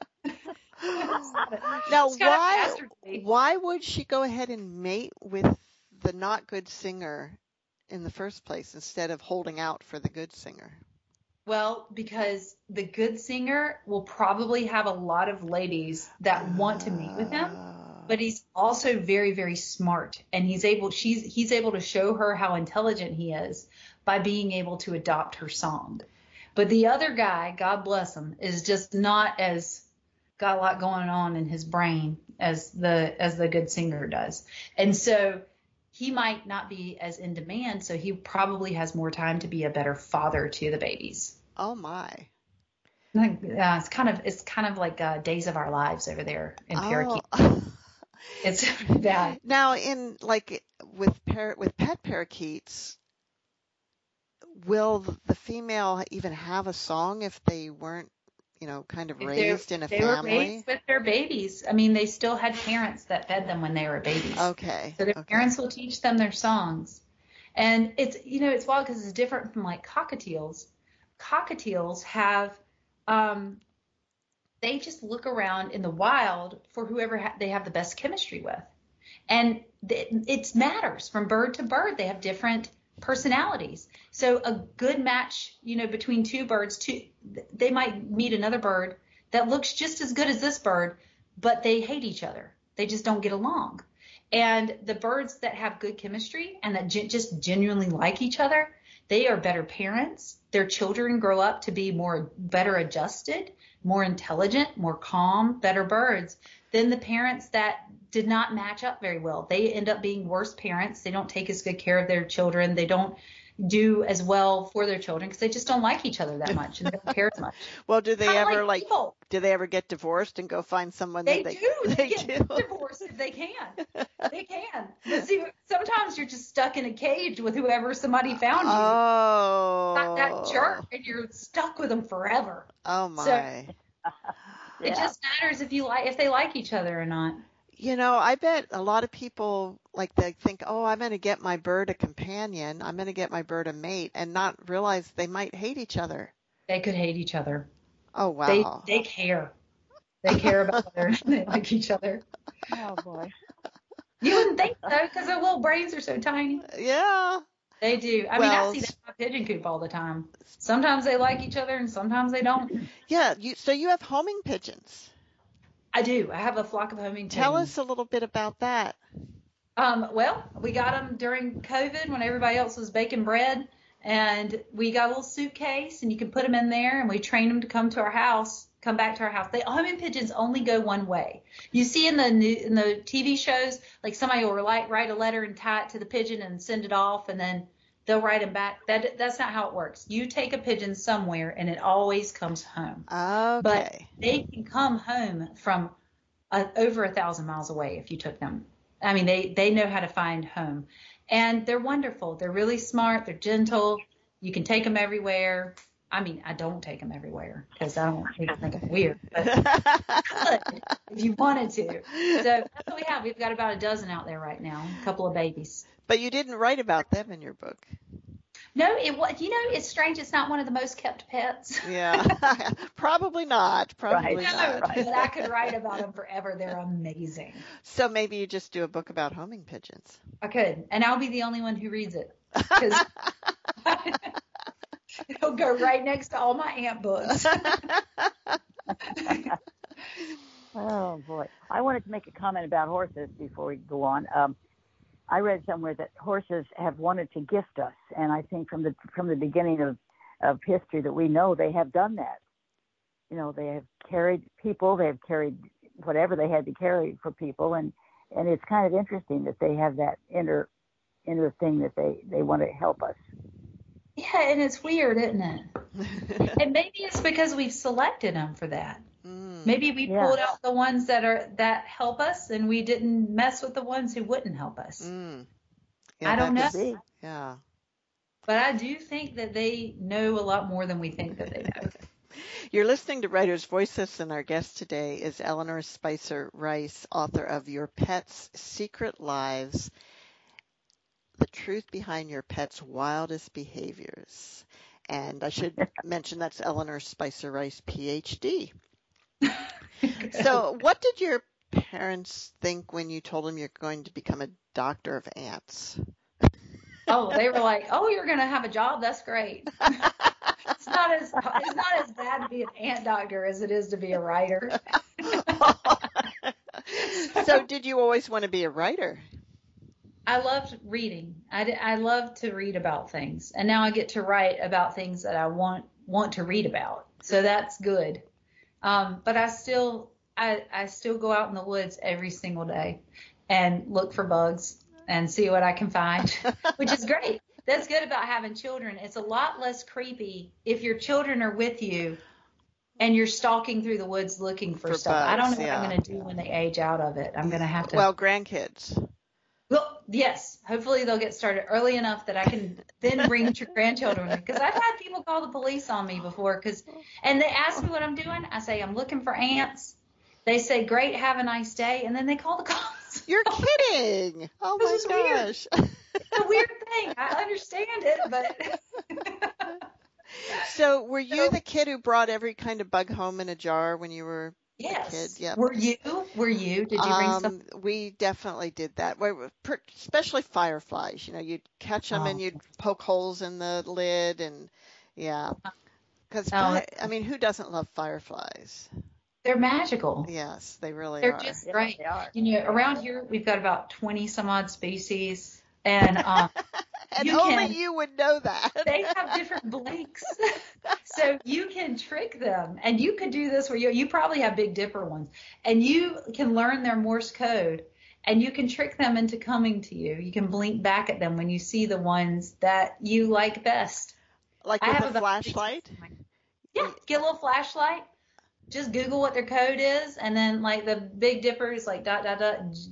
now It's kind of bastardly. why would she go ahead and mate with the not good singer in the first place instead of holding out for the good singer? Well, because the good singer will probably have a lot of ladies that want to meet with him, but he's also very, very smart, and he's able to show her how intelligent he is by being able to adopt her song. But the other guy, God bless him, is just not as got a lot going on in his brain as the good singer does. And so he might not be as in demand, so he probably has more time to be a better father to the babies. Oh my. It's kind of like Days of Our Lives over there in parakeet. Oh. It's bad. Now, with pet parakeets, will the female even have a song if they weren't, kind of raised in a They were family? raised with their babies. I mean, they still had parents that fed them when they were babies. Okay. So their parents will teach them their songs. And it's wild because it's different from like cockatiels. Cockatiels have, they just look around in the wild for whoever they have the best chemistry with. And it matters from bird to bird. They have different personalities. So a good match, between two birds, they might meet another bird that looks just as good as this bird, but they hate each other. They just don't get along. And the birds that have good chemistry and that just genuinely like each other, they are better parents. Their children grow up to be better adjusted, more intelligent, more calm, better birds than the parents that did not match up very well. They end up being worse parents. They don't take as good care of their children. They don't do as well for their children because they just don't like each other that much and they don't care as much. Well, do they Kinda ever like people. do they ever get divorced and go find someone They that do. They get do? divorced if they can. They can. But see, sometimes you're just stuck in a cage with whoever somebody found you. Oh. Not that jerk, and you're stuck with them forever. Oh my. So, Yeah. It just matters if they like each other or not. I bet a lot of people they think, oh, I'm going to get my bird a companion. I'm going to get my bird a mate and not realize they might hate each other. They could hate each other. Oh, wow. They care. They care about whether or not they like each other. Oh boy. You wouldn't think so because their little brains are so tiny. Yeah. They do. I mean, I see that in my pigeon coop all the time. Sometimes they like each other and sometimes they don't. Yeah. So you have homing pigeons. I do. I have a flock of homing pigeons. Tell us a little bit about that. Well, we got them during COVID when everybody else was baking bread, and we got a little suitcase, and you can put them in there, and we train them to come back to our house. Homing pigeons only go one way. You see in the TV shows, like somebody will write a letter and tie it to the pigeon and send it off, and then they'll write them back. That's not how it works. You take a pigeon somewhere, and it always comes home. Okay. But they can come home from over 1,000 miles away if you took them. I mean, they know how to find home. And they're wonderful. They're really smart. They're gentle. You can take them everywhere. I mean, I don't take them everywhere because I don't want people to think I'm weird, but you could if you wanted to. So that's what we have. We've got about a dozen out there right now, a couple of babies. But you didn't write about them in your book. No, it was. It's strange. It's not one of the most kept pets. Yeah, probably not. Probably Right. not. But I could write about them forever. They're amazing. So maybe you just do a book about homing pigeons. I could, and I'll be the only one who reads it because it'll go right next to all my ant books. Oh boy, I wanted to make a comment about horses before we go on. I read somewhere that horses have wanted to gift us, and I think from the beginning of history that we know they have done that. You know, they have carried people, they have carried whatever they had to carry for people, and it's kind of interesting that they have that inner thing that they want to help us. Yeah, and it's weird, isn't it? And maybe it's because we've selected them for that. Maybe we pulled out the ones that help us, and we didn't mess with the ones who wouldn't help us. Yeah, I don't know. Yeah. But I do think that they know a lot more than we think that they know. You're listening to Writer's Voices, and our guest today is Eleanor Spicer Rice, author of Your Pet's Secret Lives, The Truth Behind Your Pet's Wildest Behaviors. And I should mention that's Eleanor Spicer Rice, PhD. So what did your parents think when you told them you're going to become a doctor of ants? Oh, they were like, "Oh, you're going to have a job? That's great." It's not as bad to be an ant doctor as it is to be a writer. So did you always want to be a writer? I loved reading. I love to read about things, and now I get to write about things that I want to read about. So that's good. But I still go out in the woods every single day and look for bugs and see what I can find, which is great. That's good about having children. It's a lot less creepy if your children are with you and you're stalking through the woods looking for stuff. Bugs, I don't know what I'm going to do when they age out of it. I'm going to have to. Well, grandkids. Well, yes. Hopefully they'll get started early enough that I can then bring grandchildren. Because I've had people call the police on me before and they ask me what I'm doing. I say, I'm looking for ants. They say, great, have a nice day. And then they call the cops. You're kidding. Oh, my gosh. Weird. It's a weird thing. I understand it, but. So were you the kid who brought every kind of bug home in a jar when you were Yes. a kid? Yep. Were you? Did you bring some? We definitely did that. Especially fireflies. You know, you'd catch them and you'd poke holes in the lid and because I mean, who doesn't love fireflies? They're magical. Yes, they really They're are. just Yeah, right. they are. You know, around here we've got about 20 some odd species, and and only you would know that. They have different blinks, so you can trick them. And you could do this where you probably have Big Dipper ones, and you can learn their Morse code, and you can trick them into coming to you. You can blink back at them when you see the ones that you like best. Like with a flashlight? Yeah, get a little flashlight. Just Google what their code is, and then like the Big Dipper is like ... dip ...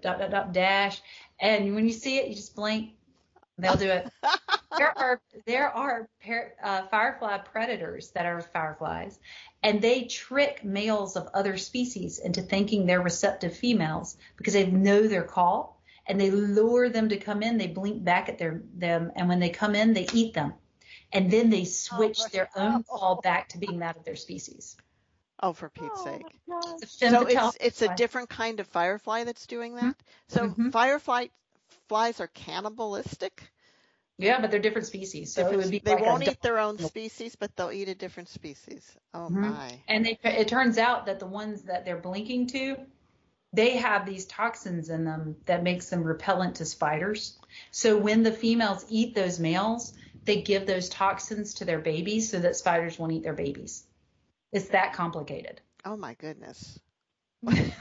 dash, and when you see it, you just blink. They'll do it. There are firefly predators that are fireflies, and they trick males of other species into thinking they're receptive females because they know their call, and they lure them to come in. They blink back at them, and when they come in, they eat them, and then they switch their own call back to being that of their species. Oh, for Pete's sake. So it's a different kind of firefly that's doing that? So fireflies are cannibalistic? Yeah, but they're different species. So it would be they won't eat their own species, but they'll eat a different species. Oh, my. And it turns out that the ones that they're blinking to, they have these toxins in them that makes them repellent to spiders. So when the females eat those males, they give those toxins to their babies so that spiders won't eat their babies. It's that complicated. Oh, my goodness. We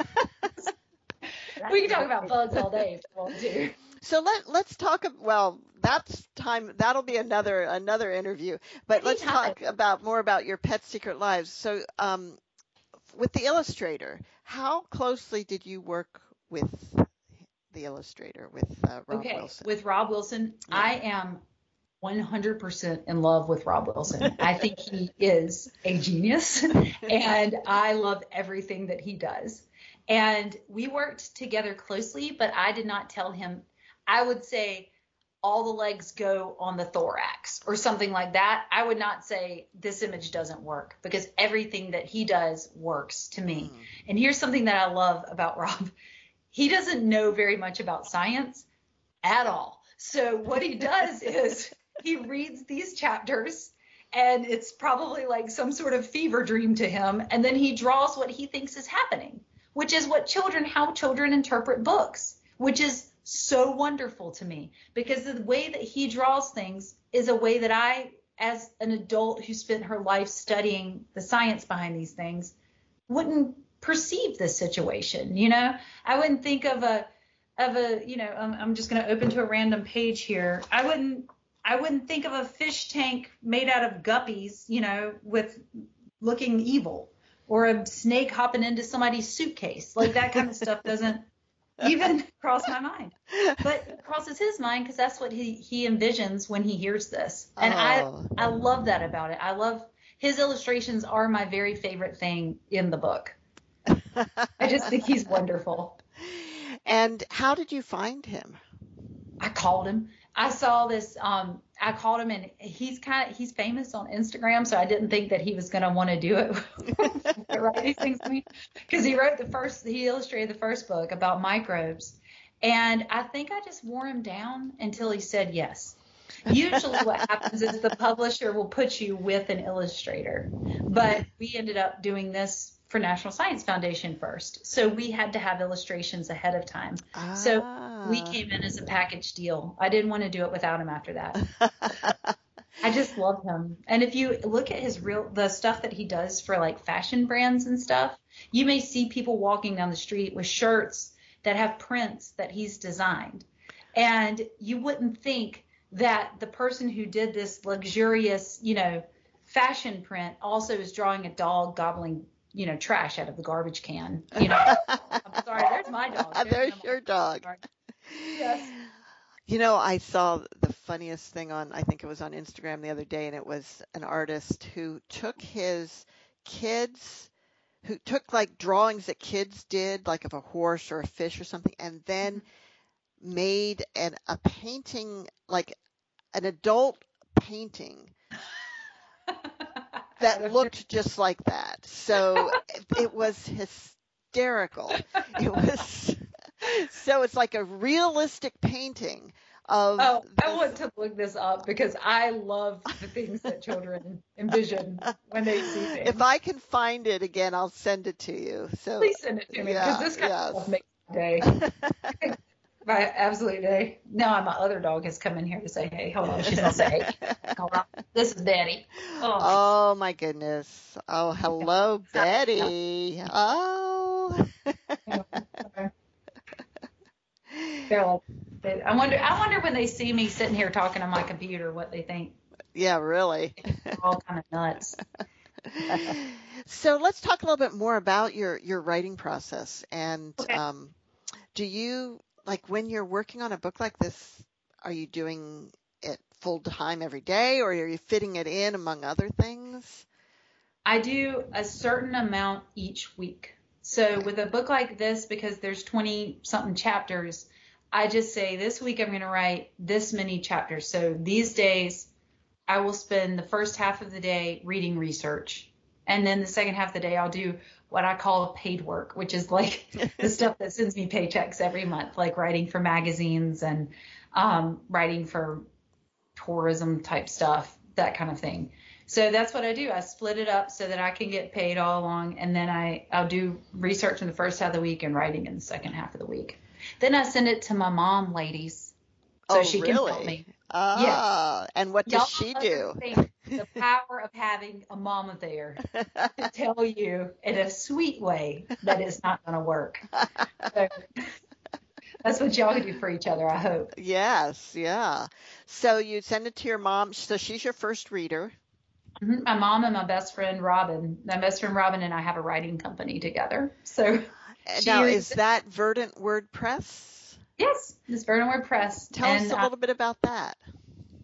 can talk about bugs all day if you want to. So let's talk. Well, that'll be another interview. But let's talk more about your Pet Secret Lives. So, with the illustrator, how closely did you work with the illustrator with Rob Wilson? With Rob Wilson, yeah. I am 100% in love with Rob Wilson. I think he is a genius, and I love everything that he does. And we worked together closely, but I did not tell him. I would say all the legs go on the thorax or something like that. I would not say this image doesn't work, because everything that he does works to me. And here's something that I love about Rob. He doesn't know very much about science at all. So what he does is he reads these chapters, and it's probably like some sort of fever dream to him. And then he draws what he thinks is happening, which is how children interpret books, which is so wonderful to me, because the way that he draws things is a way that I, as an adult who spent her life studying the science behind these things, wouldn't perceive this situation. I wouldn't think of a, I'm just going to open to a random page here. I wouldn't think of a fish tank made out of guppies, with looking evil, or a snake hopping into somebody's suitcase. Like, that kind of stuff doesn't even cross my mind, but it crosses his mind, because that's what he envisions when he hears this. And I love that about it. I love his illustrations are my very favorite thing in the book. I just think he's wonderful. And how did you find him? I called him. I saw this. I called him, and he's famous on Instagram, so I didn't think that he was going to want to do it. Write these things to me, because he illustrated the first book about microbes, and I think I just wore him down until he said yes. Usually what happens is the publisher will put you with an illustrator, but we ended up doing this for National Science Foundation first. So we had to have illustrations ahead of time. So we came in as a package deal. I didn't want to do it without him after that. I just love him. And if you look at the stuff that he does for like fashion brands and stuff, you may see people walking down the street with shirts that have prints that he's designed. And you wouldn't think that the person who did this luxurious, fashion print also is drawing a dog gobbling trash out of the garbage can. I'm sorry, there's my dog. There's your dog. Yes. I saw the funniest thing I think it was on Instagram the other day, and it was an artist who took like drawings that kids did, like of a horse or a fish or something, and then made a painting, like an adult painting that looked just like that. So it was hysterical. It's like a realistic painting of. Oh, I want to look this up, because I love the things that children envision when they see things. If I can find it again, I'll send it to you. So please send it to me, because this kind of stuff makes my day. My absolute day. Now my other dog has come in here to say hey. Hold on, she's gonna say hey. Hold on. This is Betty. Oh my goodness. Oh, hello, Betty. Oh. I wonder when they see me sitting here talking on my computer, what they think. Yeah, really. They're all kind of nuts. So let's talk a little bit more about your writing process. And do you, like, when you're working on a book like this, are you doing it full time every day, or are you fitting it in among other things? I do a certain amount each week. So with a book like this, because there's 20 something chapters, I just say this week I'm going to write this many chapters. So these days I will spend the first half of the day reading research. And then the second half of the day I'll do what I call paid work, which is like the stuff that sends me paychecks every month, like writing for magazines and writing for tourism type stuff, that kind of thing. So that's what I do. I split it up so that I can get paid all along, and then I'll do research in the first half of the week and writing in the second half of the week. Then I send it to my mom, ladies, so she can help me. Ah, yes. And what does she do? The power of having a mama there to tell you in a sweet way that it's not going to work. So that's what y'all do for each other, I hope. Yes, yeah. So you send it to your mom. So she's your first reader. Mm-hmm. My mom and my best friend Robin. My best friend Robin and I have a writing company together. So now, is that Verdant Word Press? Yes, it's Verdant Word Press. Tell us a little bit about that.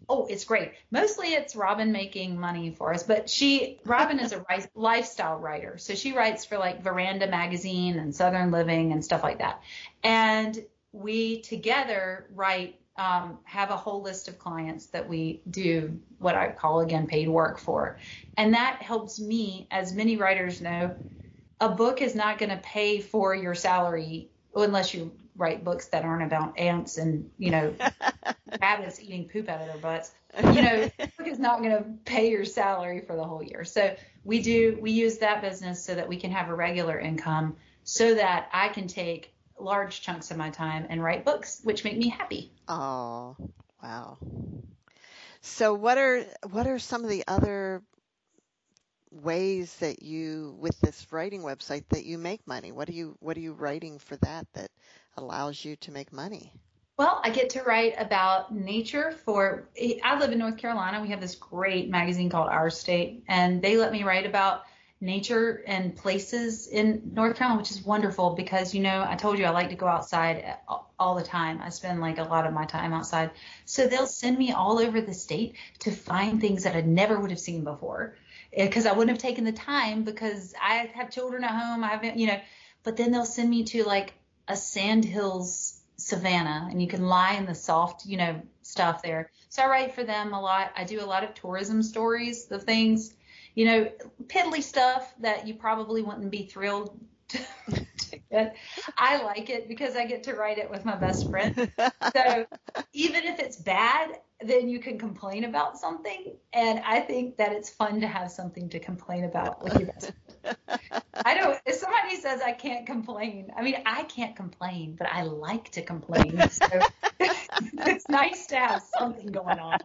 Oh, it's great. Mostly it's Robin making money for us, but Robin is a lifestyle writer. So she writes for like Veranda Magazine and Southern Living and stuff like that. And we together have a whole list of clients that we do what I call, again, paid work for. And that helps me, as many writers know, a book is not going to pay for your salary unless you write books that aren't about ants and, rabbits eating poop out of their butts. The book is not going to pay your salary for the whole year. So we use that business so that we can have a regular income so that I can take large chunks of my time and write books, which make me happy. Oh, wow. So what are some of the other ways that you, with this writing website, that you make money? What are you writing for that allows you to make money? Well, I get to write about nature I live in North Carolina. We have this great magazine called Our State, and they let me write about nature and places in North Carolina, which is wonderful because, I told you I like to go outside all the time. I spend like a lot of my time outside. So they'll send me all over the state to find things that I never would have seen before because I wouldn't have taken the time because I have children at home. I haven't, but then they'll send me to like a sandhills savanna and you can lie in the soft, stuff there. So I write for them a lot. I do a lot of tourism stories of things, piddly stuff that you probably wouldn't be thrilled to get. I like it because I get to write it with my best friend. So even if it's bad, then you can complain about something. And I think that it's fun to have something to complain about with your best friend. If somebody says I can't complain, I can't complain, but I like to complain. So it's nice to have something going on.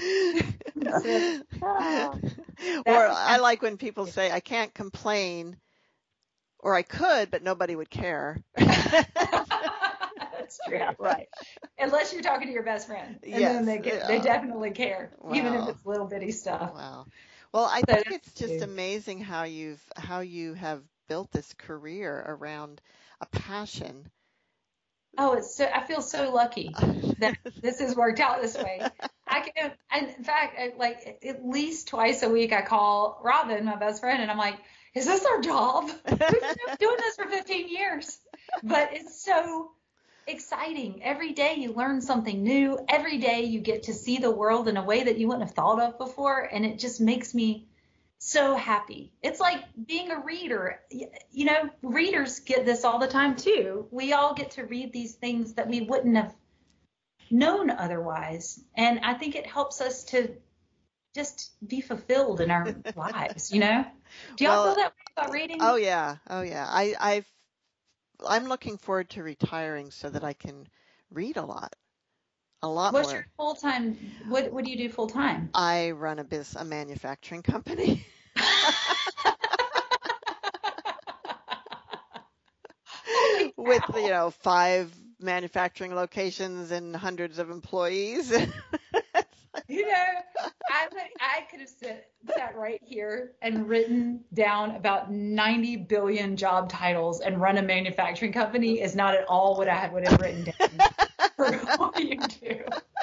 Or I like when people say I can't complain, or I could, but nobody would care. That's true. Right. Unless you're talking to your best friend. And yes. Then they definitely care, wow. Even if it's little bitty stuff. Wow. Well, I think it's just amazing how you have built this career around a passion. Oh, I feel so lucky that this has worked out this way. And in fact, like at least twice a week, I call Robin, my best friend, and I'm like, is this our job? We've been doing this for 15 years, but it's so exciting. Every day you learn something new. Every day you get to see the world in a way that you wouldn't have thought of before. And it just makes me so happy. It's like being a reader. Readers get this all the time too. We all get to read these things that we wouldn't have known otherwise. And I think it helps us to just be fulfilled in our lives, Do y'all feel that way about reading? Oh yeah. I'm looking forward to retiring so that I can read a lot What's more. Your full time? What do you do full time? I run a manufacturing company. With 5 manufacturing locations and hundreds of employees. I could have sat right here and written down about 90 billion job titles and run a manufacturing company is not at all what I would have written down for what you do.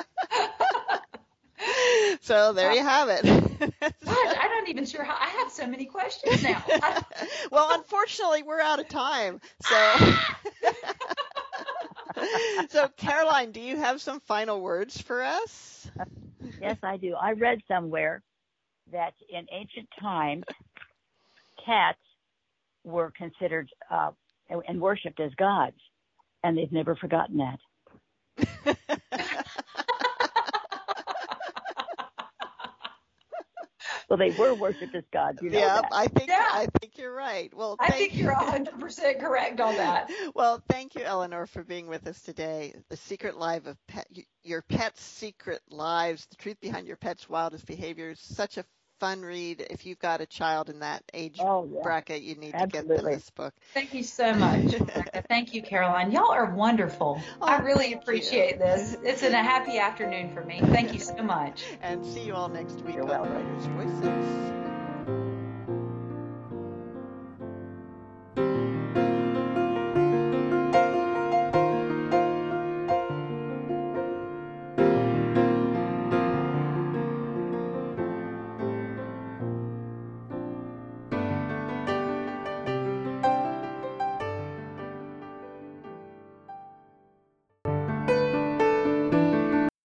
So there you have it. Gosh, I'm not even sure how. I have so many questions now. Well, unfortunately, we're out of time. So Caroline, do you have some final words for us? Yes, I do. I read somewhere that in ancient times, cats were considered and worshipped as gods, and they've never forgotten that. So they were worshipped as gods. That. I think you're right. Well, I think you're 100% correct on that. Well, thank you, Eleanor, for being with us today. The Secret Life of Your Pet's Secret Lives, the truth behind your pet's wildest behaviors. Such a fun read. If you've got a child in that age bracket, you need to get them this book. Thank you so much. Thank you, Caroline. Y'all are wonderful. I really appreciate this. It's a happy afternoon for me. Thank you so much. And see you all next week You're on welcome. Writers' Voices.